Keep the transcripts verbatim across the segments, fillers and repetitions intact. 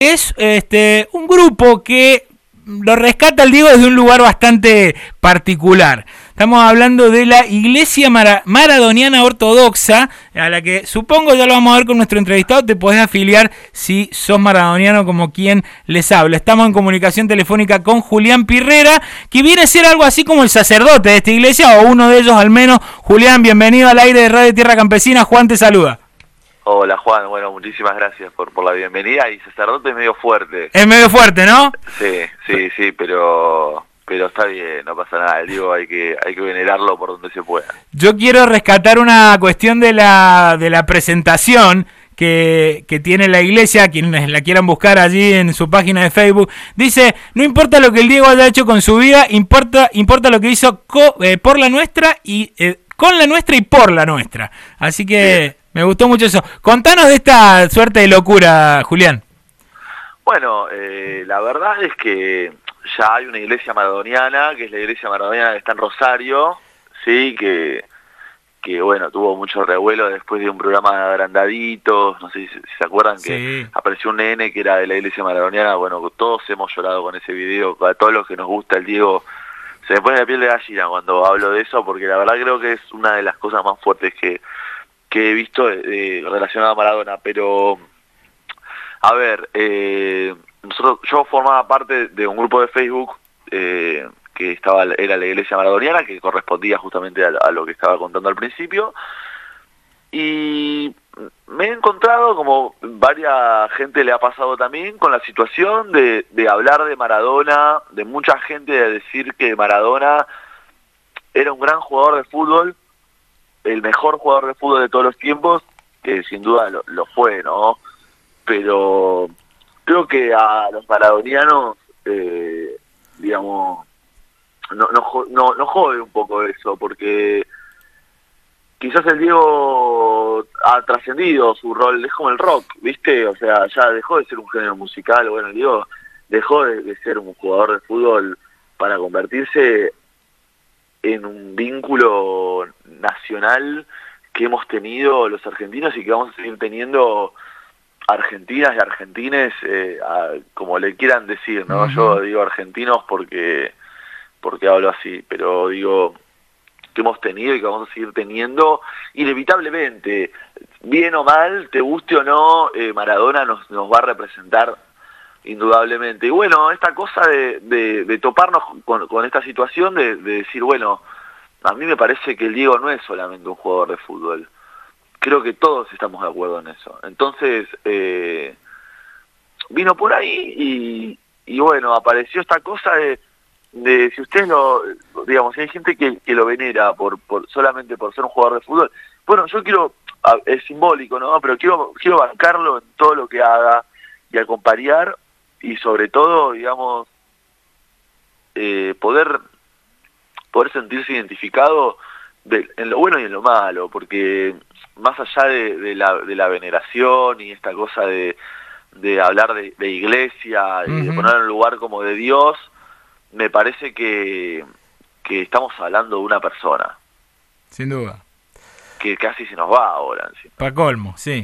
Es este un grupo que lo rescata el Diego desde un lugar bastante particular. Estamos hablando de la Iglesia Mara, Maradoniana Ortodoxa, a la que supongo ya lo vamos a ver con nuestro entrevistado, te podés afiliar si sos maradoniano como quien les habla. Estamos en comunicación telefónica con Julián Pirrera, que viene a ser algo así como el sacerdote de esta iglesia, o uno de ellos al menos. Julián, bienvenido al aire de Radio Tierra Campesina. Juan te saluda. Hola Juan, bueno, muchísimas gracias por, por la bienvenida. Y sacerdote es medio fuerte. Es medio fuerte, ¿no? Sí, sí, sí, pero pero está bien, no pasa nada. Digo, hay que hay que venerarlo por donde se pueda. Yo quiero rescatar una cuestión de la de la presentación que, que tiene la iglesia, quienes la quieran buscar allí en su página de Facebook. Dice, no importa lo que el Diego haya hecho con su vida, importa importa lo que hizo co, eh, por la nuestra y eh, con la nuestra y por la nuestra. Así que bien. Me gustó mucho eso. Contanos de esta suerte de locura, Julián. Bueno, eh, la verdad es que ya hay una iglesia maradoniana, que es la iglesia maradoniana que está en Rosario, sí, que, que bueno, tuvo mucho revuelo después de un programa de agrandaditos, no sé si, si se acuerdan que sí. Apareció un nene que era de la iglesia maradoniana. Bueno, todos hemos llorado con ese video, a todos los que nos gusta el Diego, se me pone la piel de gallina cuando hablo de eso, porque la verdad creo que es una de las cosas más fuertes que que he visto eh, relacionado a Maradona. Pero a ver, eh, nosotros yo formaba parte de un grupo de Facebook eh, que estaba era la iglesia maradoniana, que correspondía justamente a, a lo que estaba contando al principio, y me he encontrado, como varias gente le ha pasado también, con la situación de, de hablar de Maradona, de mucha gente de decir que Maradona era un gran jugador de fútbol, el mejor jugador de fútbol de todos los tiempos, que sin duda lo, lo fue, ¿no? Pero creo que a los maradonianos, eh, digamos, no, no, no, no jode un poco eso, porque quizás el Diego ha trascendido su rol, es como el rock, ¿viste? O sea, ya dejó de ser un género musical. Bueno, el Diego dejó de, de ser un jugador de fútbol para convertirse en un vínculo nacional que hemos tenido los argentinos y que vamos a seguir teniendo argentinas y argentines, eh, a, como le quieran decir, ¿no? Uh-huh. Yo digo argentinos porque porque hablo así, pero digo que hemos tenido y que vamos a seguir teniendo inevitablemente, bien o mal, te guste o no, eh, Maradona nos, nos va a representar indudablemente. Y bueno, esta cosa de, de, de toparnos con, con esta situación, de, de decir, bueno, a mí me parece que el Diego no es solamente un jugador de fútbol. Creo que todos estamos de acuerdo en eso. Entonces, eh, vino por ahí y, y bueno, apareció esta cosa de, de si ustedes lo, digamos, si hay gente que, que lo venera por, por solamente por ser un jugador de fútbol, bueno, yo quiero, es simbólico, ¿no? Pero quiero, quiero bancarlo en todo lo que haga y acompañar, y sobre todo, digamos, eh, poder poder sentirse identificado de, en lo bueno y en lo malo, porque más allá de, de, la, de la veneración y esta cosa de, de hablar de, de iglesia y uh-huh. de poner en un lugar como de Dios, me parece que, que estamos hablando de una persona. Sin duda. Que casi se nos va ahora encima. Pa' colmo, sí.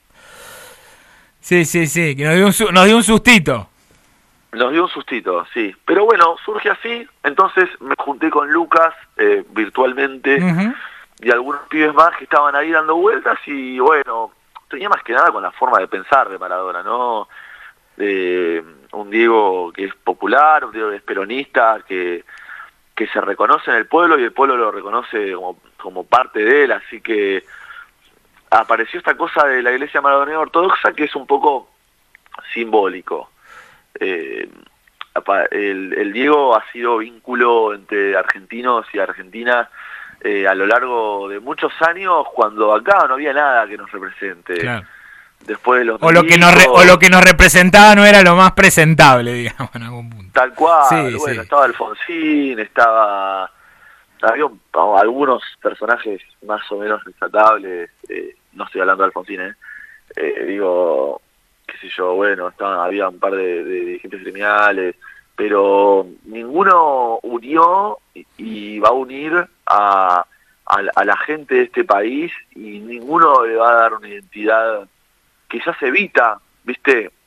Sí, sí, sí, que nos dio un, nos dio un sustito. Nos dio un sustito, sí. Pero bueno, surge así, entonces me junté con Lucas eh, virtualmente uh-huh. y algunos pibes más que estaban ahí dando vueltas, y bueno, tenía más que nada con la forma de pensar de Maradona, ¿no? Eh, un Diego que es popular, un Diego que es peronista, que, que se reconoce en el pueblo y el pueblo lo reconoce como, como parte de él, así que apareció esta cosa de la iglesia maradoniana ortodoxa que es un poco simbólico. Eh, el, el Diego ha sido vínculo entre argentinos y argentinas eh, a lo largo de muchos años, cuando acá no había nada que nos represente. Claro. Después de los o, lo que nos re, o lo que nos representaba no era lo más presentable, digamos, en algún punto. Tal cual, sí, bueno, sí. Estaba Alfonsín, estaba... había un, algunos personajes más o menos rescatables, eh, no estoy hablando de Alfonsín, eh, eh digo, qué sé yo, bueno, estaban, había un par de, de dirigentes criminales, pero ninguno unió y, y va a unir a, a, a la gente de este país, y ninguno le va a dar una identidad que ya se evita, ¿viste?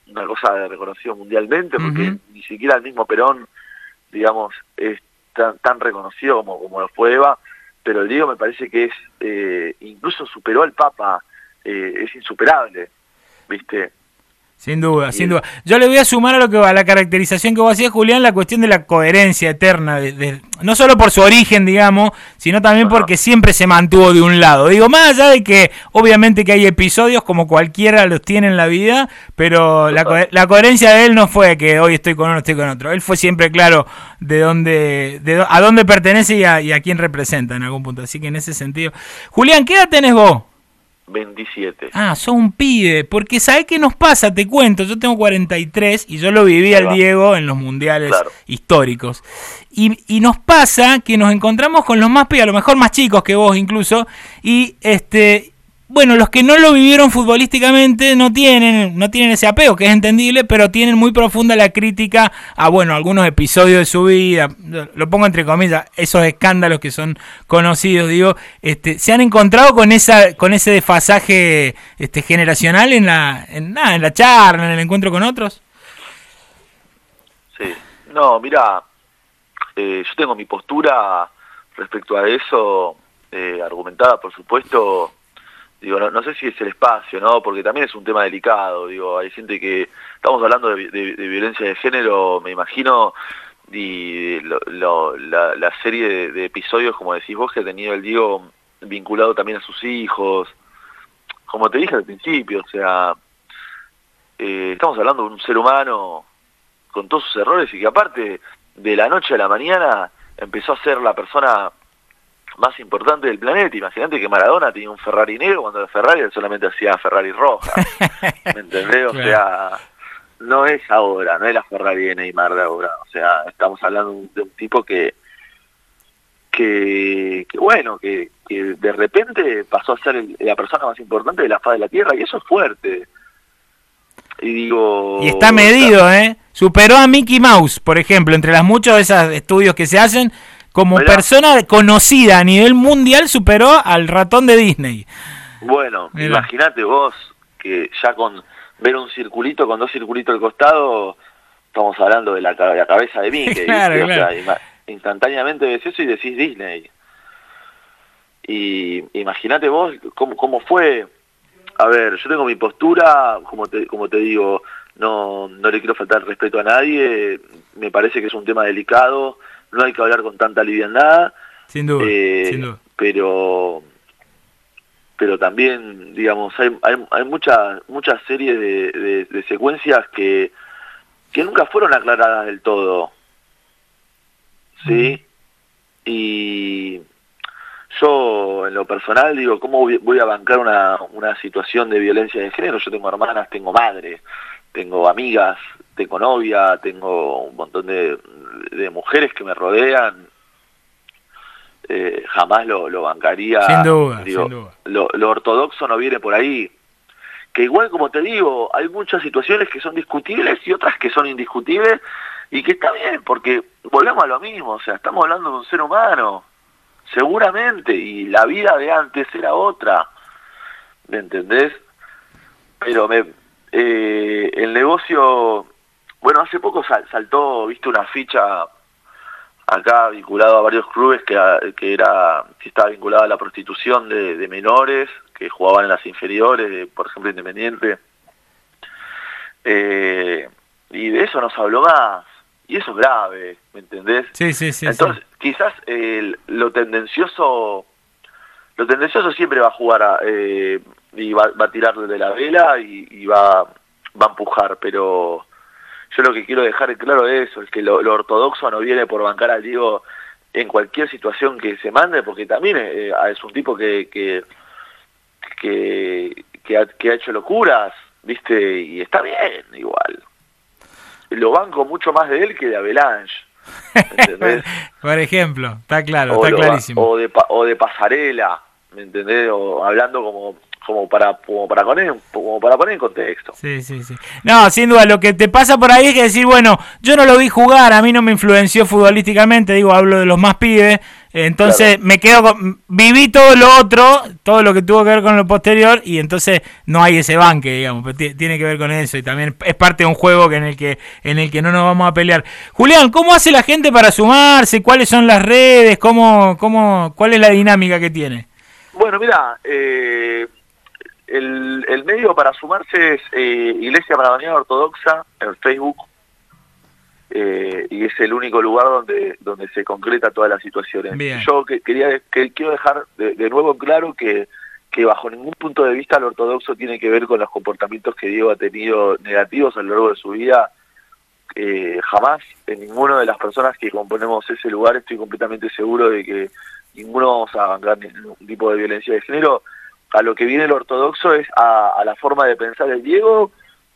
una cosa de reconocido mundialmente, porque Uh-huh. ni siquiera el mismo Perón, digamos, es tan, tan reconocido como, como lo fue Eva, pero el Diego me parece que es, eh, incluso superó al Papa, eh, es insuperable, ¿viste? Sin duda, Y sin el- duda. Yo le voy a sumar a lo que va, a la caracterización que vos hacías, Julián, la cuestión de la coherencia eterna, de, de- no solo por su origen, digamos, sino también Ajá. porque siempre se mantuvo de un lado. Digo, más allá de que obviamente que hay episodios como cualquiera los tiene en la vida, pero la, Total. co- la coherencia de él no fue que hoy estoy con uno, estoy con otro. Él fue siempre claro de dónde, de dó- a dónde pertenece y a, y a quién representa en algún punto. Así que en ese sentido. Julián, ¿qué edad tenés vos? veintisiete. Ah, sos un pibe, porque ¿sabés qué nos pasa? Te cuento, yo tengo cuarenta y tres y yo lo viví Ahí al va. Diego en los mundiales Claro. históricos. Y, y nos pasa que nos encontramos con los más pibes, a lo mejor más chicos que vos incluso, y este... Bueno, los que no lo vivieron futbolísticamente no tienen no tienen ese apego, que es entendible, pero tienen muy profunda la crítica a, bueno, algunos episodios de su vida, lo pongo entre comillas, esos escándalos que son conocidos, digo, este, ¿se han encontrado con esa con ese desfasaje este generacional en la en, nada, en la charla, en el encuentro con otros? Sí. No, mira, eh, yo tengo mi postura respecto a eso, eh, argumentada, por supuesto. Digo, no, no sé si es el espacio, ¿no? Porque también es un tema delicado. Digo, hay gente que... Estamos hablando de, de, de violencia de género, me imagino, y lo, lo, la, la serie de, de episodios, como decís vos, que ha tenido el Diego vinculado también a sus hijos. Como te dije al principio, o sea, eh, estamos hablando de un ser humano con todos sus errores y que aparte de la noche a la mañana empezó a ser la persona más importante del planeta. Imagínate que Maradona tenía un Ferrari negro cuando el Ferrari él solamente hacía Ferrari roja. ¿Me entendés? O Claro. sea, no es ahora, no es la Ferrari de Neymar de ahora. O sea, estamos hablando de un, de un tipo que, que, que bueno, que, que de repente pasó a ser el- la persona más importante de la faz de la Tierra, y eso es fuerte. Y digo... Y está medido, ¿eh? Superó a Mickey Mouse, por ejemplo, entre las muchos de esos estudios que se hacen, como Mirá. persona conocida a nivel mundial, superó al ratón de Disney. Bueno, Mirá. imagínate vos que ya con ver un circulito con dos circulitos al costado, estamos hablando de la, ca- la cabeza de Mickey. Claro, ¿viste? claro. O sea, ima- instantáneamente ves eso y decís Disney. Y imagínate vos cómo, cómo fue. A ver, yo tengo mi postura, como te, como te digo, no, no le quiero faltar el respeto a nadie, me parece que es un tema delicado, no hay que hablar con tanta liviandad. Sin duda, Eh, sin duda. pero pero también, digamos, hay hay, hay muchas muchas series de, de, de secuencias que que nunca fueron aclaradas del todo, ¿sí? Y yo, en lo personal, digo, ¿cómo voy voy a bancar una, una situación de violencia de género? Yo tengo hermanas, tengo madre, tengo amigas, tengo novia, tengo un montón de, de mujeres que me rodean. Eh, jamás lo, lo bancaría. Sin duda, digo, sin duda. Lo, lo ortodoxo no viene por ahí. Que igual, como te digo, hay muchas situaciones que son discutibles y otras que son indiscutibles, y que está bien, porque volvemos a lo mismo, o sea, estamos hablando de un ser humano, seguramente, y la vida de antes era otra, ¿me entendés? Pero me, eh, el negocio, bueno, hace poco sal, saltó, viste, una ficha acá vinculado a varios clubes que, que era que estaba vinculada a la prostitución de, de menores que jugaban en las inferiores, de, por ejemplo, Independiente, eh, y de eso no se habló más, y eso es grave, ¿me entendés? Sí, sí, sí. Entonces, sí. quizás eh, lo tendencioso, lo tendencioso siempre va a jugar a, eh, y va, va a tirarle de la vela y, y va, va a empujar, pero yo lo que quiero dejar claro es eso, es que lo, lo ortodoxo no viene por bancar al Diego en cualquier situación que se mande, porque también eh, es un tipo que que, que, que, ha, que ha hecho locuras, ¿viste? Y está bien, igual. Lo banco mucho más de él que de Avalanche, ¿entendés? Por ejemplo, está claro, o está lo- clarísimo. O de, pa- o de Pasarela, ¿me entendés? O hablando como como para como para poner como para poner en contexto. Sí, sí, sí. No, sin duda, lo que te pasa por ahí es que decir, bueno, yo no lo vi jugar, a mí no me influenció futbolísticamente, digo, hablo de los más pibes, Entonces Claro. me quedo con, viví todo lo otro, todo lo que tuvo que ver con lo posterior, y entonces no hay ese banque, digamos, pero t- tiene que ver con eso, y también es parte de un juego que en el que en el que no nos vamos a pelear. Julián, ¿cómo hace la gente para sumarse? ¿Cuáles son las redes? ¿Cómo, cómo, cuál es la dinámica que tiene? Bueno, mira, eh, el, el medio para sumarse es eh, Iglesia Maradoniana Ortodoxa en Facebook, eh, y es el único lugar donde donde se concreta todas las situaciones. Bien. Yo que, quería que quiero dejar de, de nuevo en claro que, que bajo ningún punto de vista el ortodoxo tiene que ver con los comportamientos que Diego ha tenido negativos a lo largo de su vida. Eh, jamás en ninguna de las personas que componemos ese lugar estoy completamente seguro de que ninguno vamos a bancar ningún tipo de violencia de género. A lo que viene el ortodoxo es a, a la forma de pensar del Diego,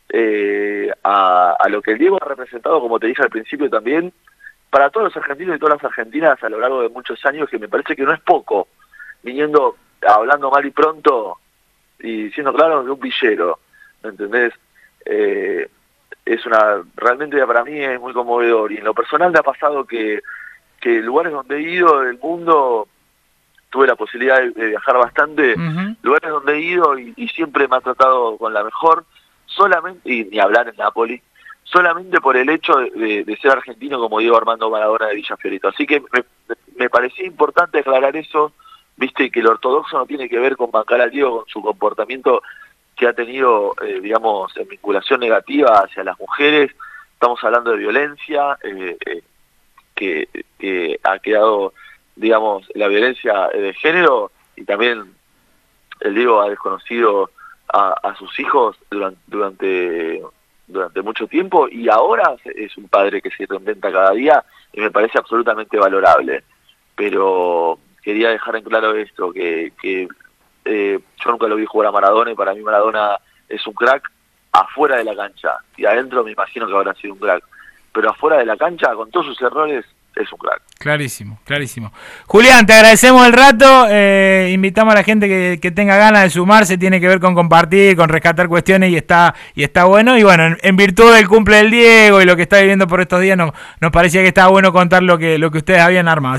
eh, a, a lo que el Diego ha representado, como te dije al principio también, para todos los argentinos y todas las argentinas a lo largo de muchos años, que me parece que no es poco, viniendo, hablando mal y pronto, y siendo claro, de un villero, ¿me entendés? Eh, es una, realmente para mí es muy conmovedor, y en lo personal me ha pasado que, que lugares donde he ido del mundo, tuve la posibilidad de, de viajar bastante, Uh-huh. lugares donde he ido y, y siempre me ha tratado con la mejor, solamente, y ni hablar en Nápoli, solamente por el hecho de, de, de ser argentino como Diego Armando Maradona de Villa Fiorito. Así que me, me parecía importante aclarar eso, viste, que el ortodoxo no tiene que ver con bancar al Diego, con su comportamiento que ha tenido, eh, digamos, en vinculación negativa hacia las mujeres. Estamos hablando de violencia, eh, eh, que, que ha quedado, digamos, la violencia de género, y también el Diego ha desconocido a, a sus hijos durante, durante durante mucho tiempo, y ahora es un padre que se reinventa cada día y me parece absolutamente valorable. Pero quería dejar en claro esto, que, que eh, yo nunca lo vi jugar a Maradona, y para mí Maradona es un crack afuera de la cancha, y adentro me imagino que habrá sido un crack, pero afuera de la cancha, con todos sus errores, es un crack. Clarísimo, clarísimo. Julián, te agradecemos el rato, eh, invitamos a la gente que, que tenga ganas de sumarse, tiene que ver con compartir, con rescatar cuestiones, y está y está bueno, y bueno, en, en virtud del cumple del Diego y lo que está viviendo por estos días, no, nos parecía que estaba bueno contar lo que, lo que ustedes habían armado.